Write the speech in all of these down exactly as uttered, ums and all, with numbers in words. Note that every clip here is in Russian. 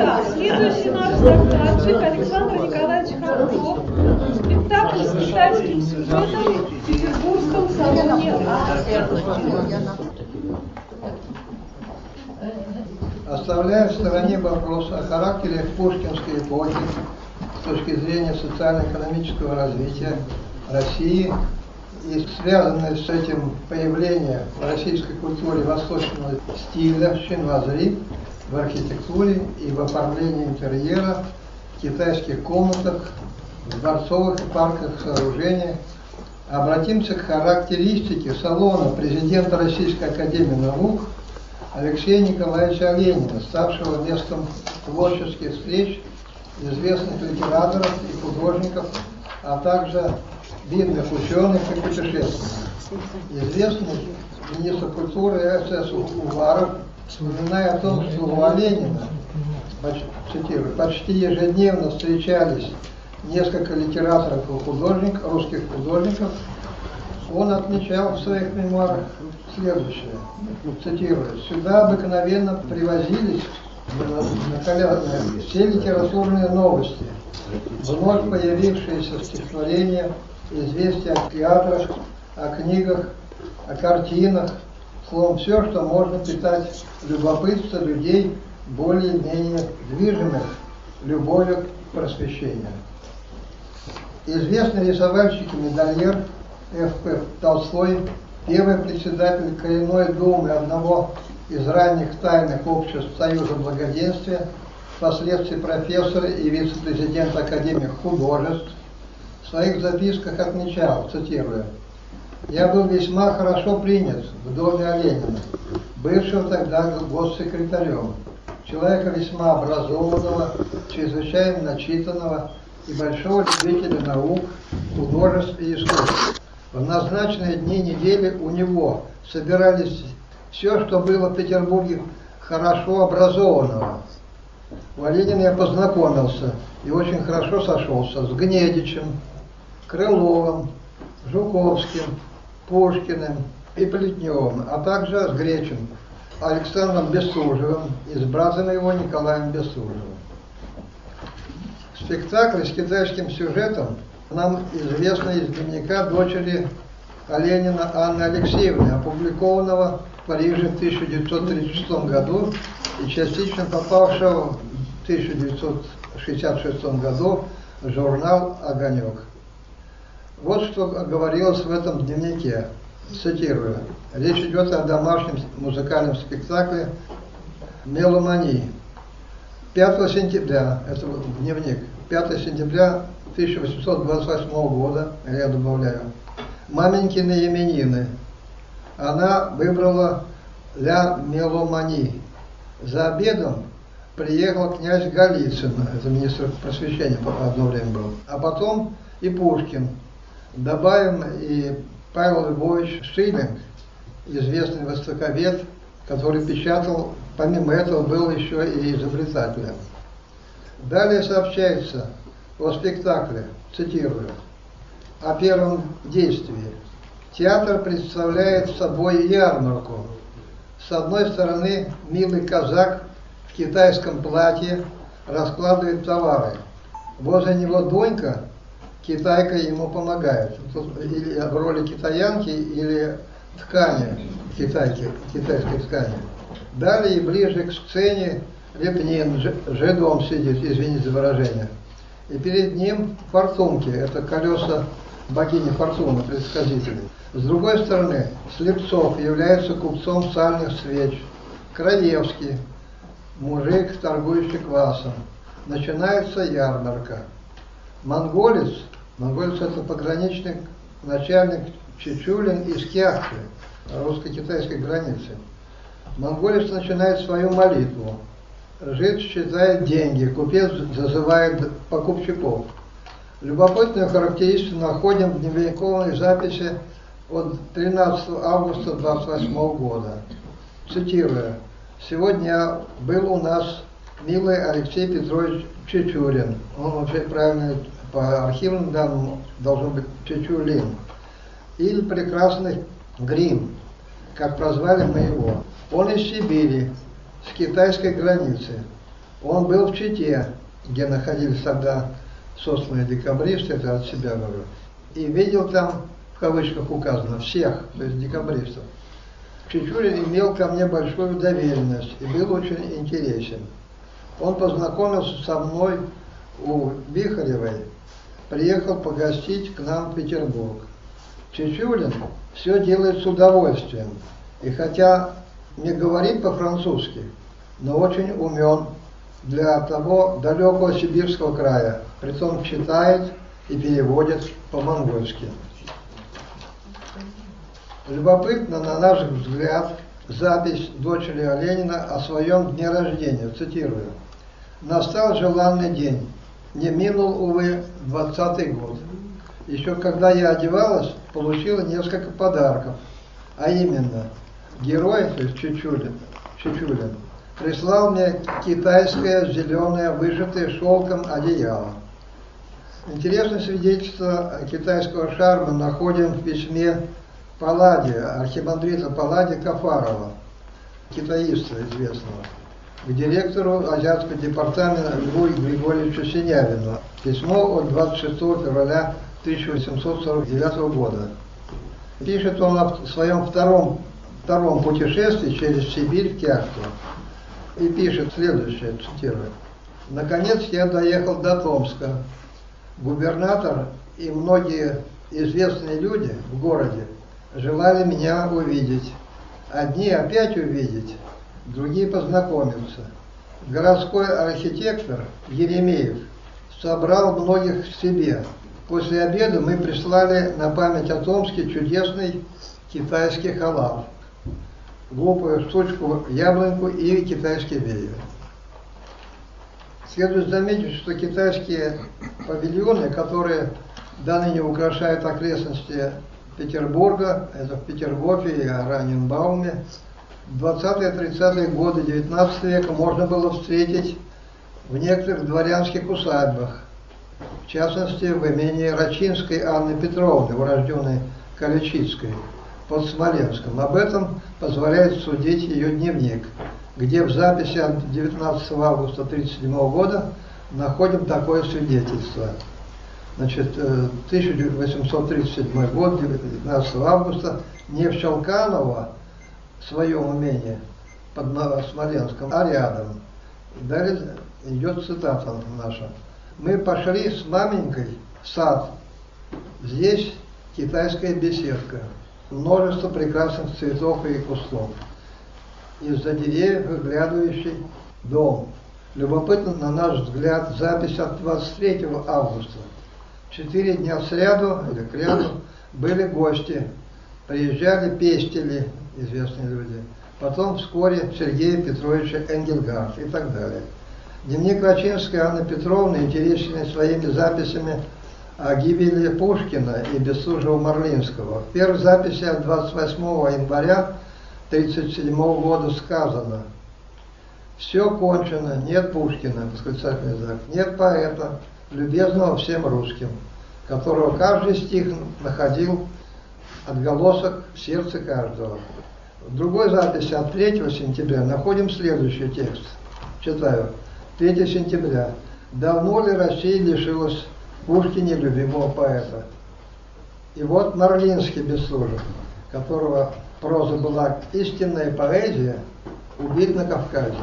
Да, следующий наш докладчик Александр Николаевич Харков. Спектакль с китайским сюжетом в Петербургском салоне «Art». Оставляя в стороне вопрос о характере пушкинской эпохи с точки зрения социально-экономического развития России и связанное с этим появление в российской культуре восточного стиля шинвазри в архитектуре и в оформлении интерьера, в китайских комнатах, в дворцовых и парковых сооружениях, обратимся к характеристике салона президента Российской академии наук Алексея Николаевича Ленина, ставшего местом творческих встреч известных литераторов и художников, а также видных ученых и путешественников. Известный министр культуры СС Уваров, вспоминая о том, что у Ленина, цитирую, почти ежедневно встречались несколько литераторов и художников, русских художников, он отмечал в своих мемуарах следующее, цитирую: «Сюда обыкновенно привозились на коляске все литературные новости, вновь появившиеся стихотворения, известия о театрах, о книгах, о картинах, словом, все, что можно питать любопытство людей, более-менее движимых любовью к просвещению». Известный рисовальщик и медальер Ф П Толстой, первый председатель коренной думы одного из ранних тайных обществ Союза Благоденствия, впоследствии профессор и вице-президент Академии художеств, в своих записках отмечал, цитирую: «Я был весьма хорошо принят в доме Ленина, бывшего тогда госсекретарем, человека весьма образованного, чрезвычайно начитанного и большого любителя наук, художеств и искусств. В назначенные дни недели у него собирались все, что было в Петербурге хорошо образованного. У Ленина я познакомился и очень хорошо сошелся с Гнедичем, Крыловым, Жуковским, Пушкиным и Плетневым, а также с Гречем, Александром Бестужевым и с братом его Николаем Бестужевым». Спектакль с китайским сюжетом нам известно из дневника дочери Ленина Анны Алексеевны, опубликованного в Париже в тысяча девятьсот тридцать шестом году и частично попавшего в тысяча девятьсот шестьдесят шестом году в журнал «Огонек». Вот что говорилось в этом дневнике, цитирую: «Речь идет о домашнем музыкальном спектакле «Меломани». пятого сентября, это дневник, пятого сентября тысяча восемьсот двадцать восьмого года, я добавляю, маменькины именины. Она выбрала «Ля Меломани». За обедом приехал князь Голицын, это министр просвещения одно время был, а потом и Пушкин. Добавим и Павел Львович Шиллинг, известный востоковед, который печатал, помимо этого, был еще и изобретателем. Далее сообщается о спектакле, цитирую: «О первом действии. Театр представляет собой ярмарку. С одной стороны, милый казак в китайском платье раскладывает товары. Возле него Донька, китайка, ему помогает. Тут или в роли китаянки, или ткани, китайки, китайской ткани. Далее, ближе к сцене, Репнин, жидом сидит, извините за выражение. И перед ним фортунки, это колеса богини Фортуны, предсказители. С другой стороны, Слепцов является купцом сальных свеч. Краевский, мужик, торгующий квасом. Начинается ярмарка. Монголец, монголец это пограничник, начальник Чечулин из Кяхты, русско-китайской границы. Монголец начинает свою молитву. Жид считает деньги, купец зазывает покупщиков. Любопытную характеристику находим в дневниковой записи от тринадцатого августа двадцать восьмого года. Цитирую: «Сегодня был у нас милый Алексей Петрович Чечулин». Он вообще правильно по архивным данным должен быть Чечулин. Или прекрасный Грим, как прозвали мы его. Он из Сибири, с китайской границы. Он был в Чите, где находились тогда сосланные декабристы, это от себя говорю, и видел там, в кавычках указано, всех, то есть декабристов. Чичулин имел ко мне большую доверенность и был очень интересен. Он познакомился со мной у Бихаревой, приехал погостить к нам в Петербург. Чичулин все делает с удовольствием, и хотя не говорит по-французски, но очень умен для того далекого сибирского края, притом читает и переводит по-монгольски. Любопытно, на наш взгляд, запись дочери Ленина о своем дне рождения, цитирую. «Настал желанный день, не минул, увы, двадцатый год. Еще когда я одевалась, получила несколько подарков, а именно, герой, то есть Чичулин, Чичулин прислал мне китайское зеленое, вышитое шелком одеяло. Интересное свидетельство китайского шарма находим в письме Палладия, архимандрита Палладия Кафарова, китаиста известного, к директору Азиатского департамента Льву Григорьевичу Синявину. Письмо от двадцать шестого февраля тысяча восемьсот сорок девятого года. Пишет он о своем втором, втором путешествии через Сибирь в Кяхту. И пишет следующее, цитирую. «Наконец я доехал до Томска. Губернатор и многие известные люди в городе желали меня увидеть. Одни опять увидеть, другие познакомиться. Городской архитектор Еремеев собрал многих к себе. После обеда мы прислали на память о Томске чудесный китайский халат, глупую штучку яблоньку и китайский веер. Следует заметить, что китайские павильоны, которые до ныне украшают окрестности Петербурга, это в Петергофе и Ораниенбауме, в двадцатые-тридцатые годы девятнадцатого века можно было встретить в некоторых дворянских усадьбах, в частности в имении Рачинской Анны Петровны, урожденной Каличицкой, под Смоленском. Об этом позволяет судить ее дневник, где в записи от девятнадцатого августа тысяча девятьсот тридцать седьмого года находим такое свидетельство. Значит, тысяча восемьсот тридцать седьмой год, девятнадцатого августа, не в Щелканово, в своем имении под Смоленском, а рядом. И далее идет цитата наша. «Мы пошли с маменькой в сад. Здесь китайская беседка, множество прекрасных цветов и кустов. Из-за деревьев выглядывающий дом. Любопытно, на наш взгляд, запись от двадцать третьего августа. Четыре дня сряду, или к ряду, были гости. Приезжали пестели, известные люди. Потом вскоре Сергея Петровича Энгельгард и так далее. Дневник Рачинской Анны Петровны интересен своими записями о гибели Пушкина и Бестужева-Марлинского. В первой записи от двадцать восьмого января тысяча девятьсот тридцать седьмого года сказано: «Все кончено, нет Пушкина, восклицательный знак, нет поэта, любезного всем русским, которого каждый стих находил отголосок в сердце каждого». В другой записи от третьего сентября находим следующий текст. Читаю. третьего сентября. «Давно ли Россия лишилась в Пушкине любимого поэта?» И вот Марлинский Бестужев, которого проза была истинная поэзия, убит на Кавказе.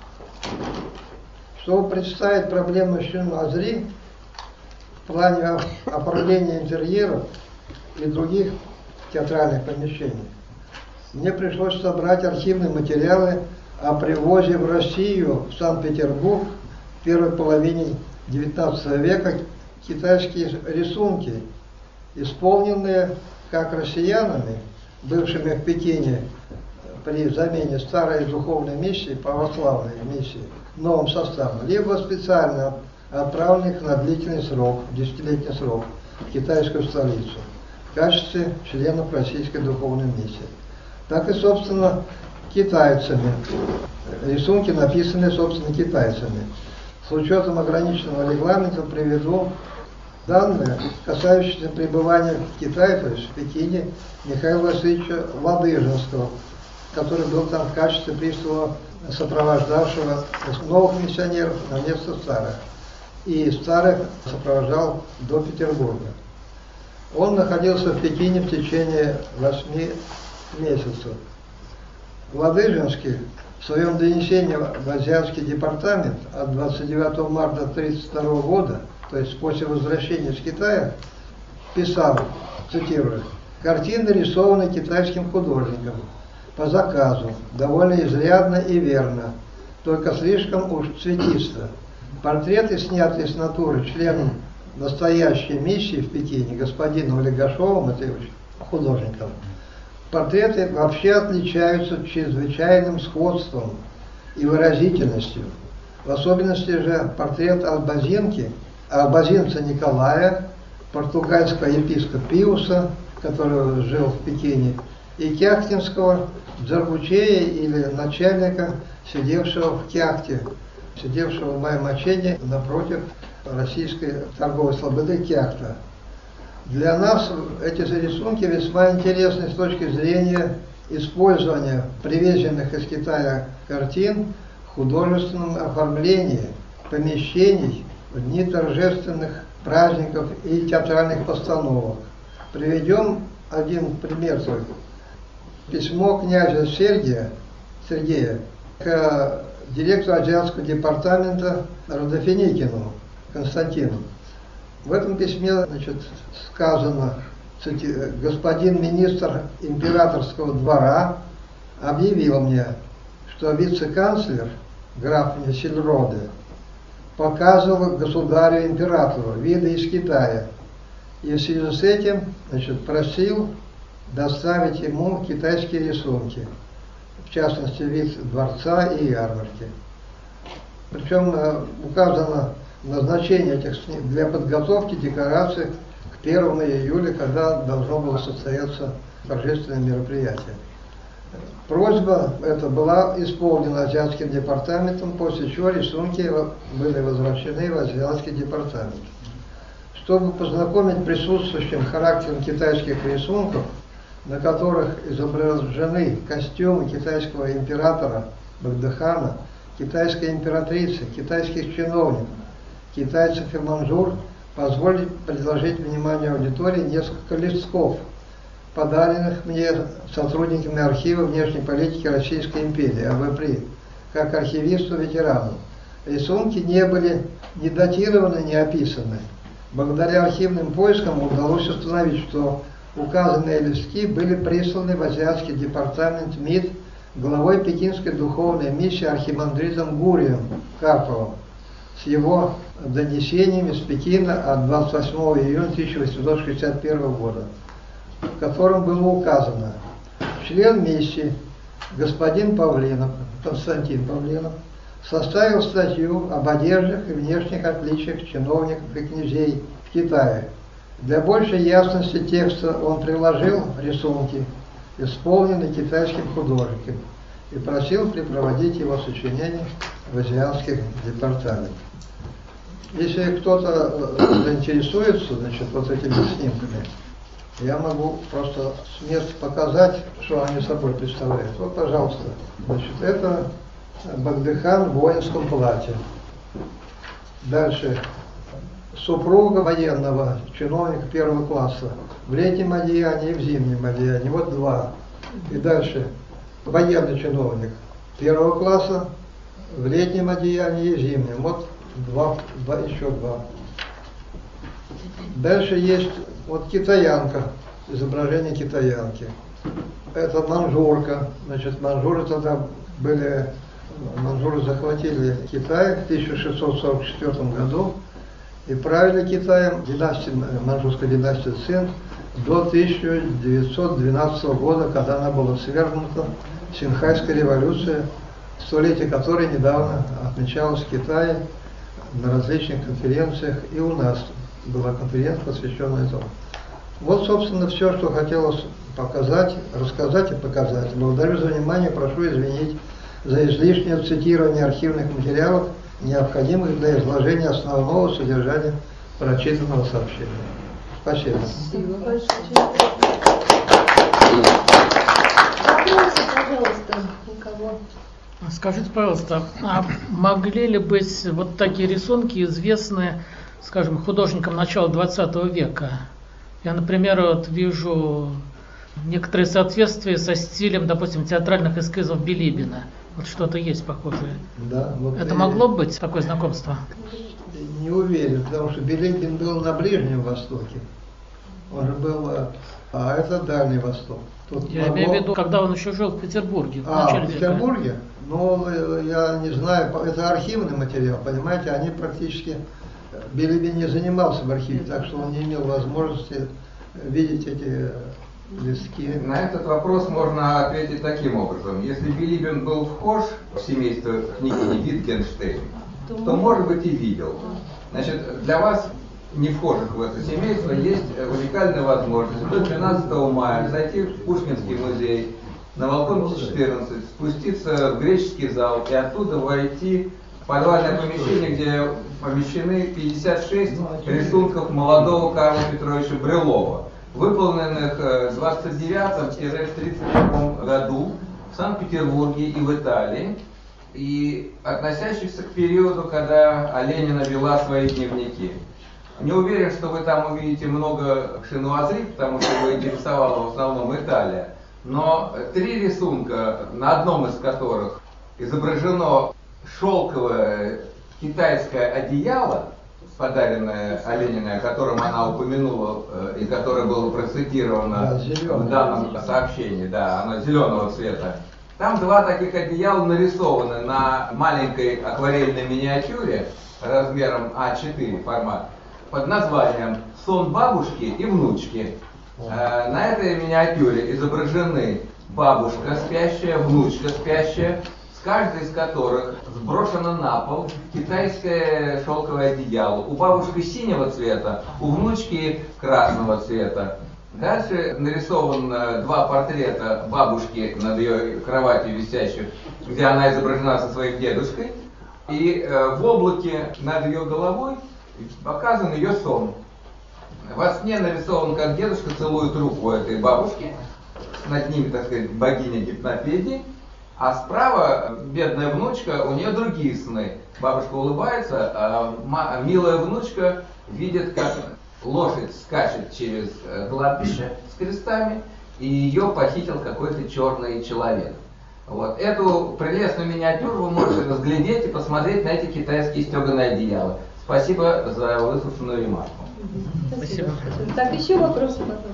Чтобы представить проблему Шин-Азри в плане оформления интерьеров и других театральных помещений, мне пришлось собрать архивные материалы о привозе в Россию, в Санкт-Петербург, в первой половине девятнадцатого века китайские рисунки, исполненные как россиянами, бывшими в Пекине при замене старой духовной миссии, православной миссии, новым составом, либо специально отправленных на длительный срок, десятилетний срок, в китайскую столицу в качестве членов российской духовной миссии. Так и, собственно, китайцами. Рисунки написаны, собственно, китайцами. С учетом ограниченного регламента приведу данные, касающиеся пребывания в Китае, то есть в Пекине, Михаила Васильевича Ладыжинского, который был там в качестве пристава сопровождавшего новых миссионеров на место старых. И старых сопровождал до Петербурга. Он находился в Пекине в течение восьми месяцев. Ладыжинский в своем донесении в Азиатский департамент от двадцать девятого марта тысяча девятьсот тридцать второго года, то есть после возвращения из Китая, писал, цитирую, «Картины рисованы китайским художником по заказу, довольно изрядно и верно, только слишком уж цветисто. Портреты, снятые с натуры членом настоящей миссии в Пекине, господином Легашовым, это художником, портреты вообще отличаются чрезвычайным сходством и выразительностью. В особенности же портрет Албазинки, албазинца Николая, португальского епископа Пиуса, который жил в Пекине, и кяхтинского Джарбучея или начальника, сидевшего в Кяхте, сидевшего в Маймачене напротив российской торговой слободы Кяхта. Для нас эти рисунки весьма интересны с точки зрения использования привезенных из Китая картин в художественном оформлении помещений в дни торжественных праздников и театральных постановок. Приведем один пример только. Письмо князя Сергия, Сергея к директору Азиатского департамента Родофиникину Константину. В этом письме, значит, сказано, господин министр императорского двора объявил мне, что вице-канцлер граф Сильроде показывал государю-императору виды из Китая и в связи с этим, значит, просил доставить ему китайские рисунки, в частности вид дворца и ярмарки. Причем указано назначение этих для подготовки декораций к первому июля, когда должно было состояться торжественное мероприятие. Просьба эта была исполнена Азиатским департаментом, после чего рисунки были возвращены в Азиатский департамент. Чтобы познакомить присутствующим характером китайских рисунков, на которых изображены костюмы китайского императора Багдыхана, китайской императрицы, китайских чиновников, китайцев и манжур, позволить предложить вниманию аудитории несколько листков, подаренных мне сотрудниками архива внешней политики Российской империи, А В При, как архивисту-ветерану. Рисунки не были ни датированы, ни описаны. Благодаря архивным поискам удалось установить, что указанные листки были присланы в Азиатский департамент МИД главой Пекинской духовной миссии архимандритом Гурием Карповым с его донесениями с Пекина от двадцать восьмого июня тысяча восемьсот шестьдесят первого года, в котором было указано: член миссии господин Павлинов, Константин Павлинов, составил статью об одеждах и внешних отличиях чиновников и князей в Китае. Для большей ясности текста он приложил рисунки, исполненные китайским художником, и просил припроводить его сочинение в Азиатский департамент. Если кто-то заинтересуется, значит, вот этими снимками, я могу просто с места показать, что они собой представляют. Вот, пожалуйста, значит, это Багдыхан в воинском платье. Дальше. Супруга военного чиновника первого класса в летнем одеянии и в зимнем одеянии. Вот два. И дальше. Военный чиновник первого класса в летнем одеянии и в зимнем. Вот два, два, еще два. Дальше есть вот китаянка, изображение китаянки. Это манжурка. Значит, манжуры тогда были, манжуры захватили Китай в тысяча шестьсот сорок четвёртом году и правили Китаем династия, манжурской династии Цин до тысяча девятьсот двенадцатого года, когда она была свергнута, Синьхайская революция, столетие которой недавно отмечалось в Китае на различных конференциях, и у нас была конференция, посвященная этому. Вот, собственно, все, что хотелось показать, рассказать и показать. Благодарю за внимание, прошу извинить за излишнее цитирование архивных материалов, необходимых для изложения основного содержания прочитанного сообщения. Спасибо. Спасибо большое. Вопросы, пожалуйста, у кого? Скажите, пожалуйста, а могли ли быть вот такие рисунки известны, скажем, художникам начала двадцатого века? Я, например, вот вижу некоторые соответствия со стилем, допустим, театральных эскизов Билибина. Вот что-то есть похожее. Да, вот Это и могло быть такое знакомство? Не уверен, потому что Билибин был на Ближнем Востоке. Он же был, а это Дальний Восток. Тут Я могло... имею в виду, когда он еще жил в Петербурге. В А, начале в века. Петербурге? Ну, я не знаю, это архивный материал, понимаете, они практически... Билибин не занимался в архиве, так что он не имел возможности видеть эти листки. На этот вопрос можно ответить таким образом. Если Билибин был вхож в семейство княгини Витгенштейн, то, может быть, и видел. Значит, для вас, не вхожих в это семейство, есть уникальная возможность до двенадцатого мая зайти в Пушкинский музей на Волконке четырнадцать, спуститься в греческий зал и оттуда войти в подвальное помещение, где помещены пятьдесят шесть рисунков молодого Карла Петровича Брюлова, выполненных в двадцать девятом — тридцать первом году в Санкт-Петербурге и в Италии, и относящихся к периоду, когда Ленина вела свои дневники. Не уверен, что вы там увидите много шинуазри, потому что его интересовала в основном Италия, но три рисунка, на одном из которых изображено шелковое китайское одеяло, подаренное Олениной, о котором она упомянула и которое было процитировано да, в данном сообщении, да, оно зеленого цвета. Там два таких одеяла нарисованы на маленькой акварельной миниатюре размером а четыре формат под названием «Сон бабушки и внучки». Э, на этой миниатюре изображены бабушка спящая, внучка спящая, с каждой из которых сброшено на пол китайское шелковое одеяло. У бабушки синего цвета, у внучки красного цвета. Дальше нарисован два портрета бабушки над ее кроватью висящих, где она изображена со своим дедушкой. И э, в облаке над ее головой показан ее сон. Во сне нарисован, как дедушка целует руку этой бабушки, над ними, так сказать, богиня гипнопедии, а справа бедная внучка, у нее другие сны. Бабушка улыбается, а милая внучка видит, как лошадь скачет через кладбище с крестами, и ее похитил какой-то черный человек. Вот. Эту прелестную миниатюру вы можете разглядеть и посмотреть на эти китайские стеганые одеяла. Спасибо за выслушанную ремарку. Спасибо. Так, еще вопросы, пожалуйста.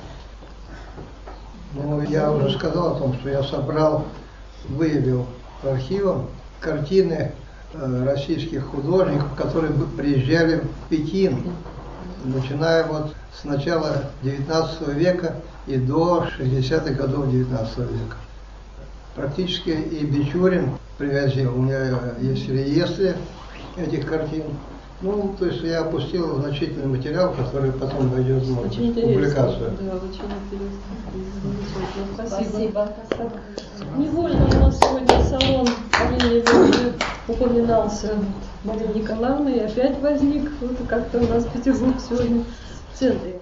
Ну, я уже сказал о том, что я собрал, выявил по архивам картины э, российских художников, которые приезжали в Пекин, начиная вот с начала девятнадцатого века и до шестидесятых годов девятнадцатого века. Практически и Бичурин привозил, у меня есть реестры этих картин. Ну, то есть я опустил значительный материал, который потом войдет в публикацию. Да, очень интересно. Спасибо. Спасибо. Невольно у нас сегодня салон Оленевой упоминался Марии Николаевны, и опять возник, вот как-то у нас Петербург сегодня в центре.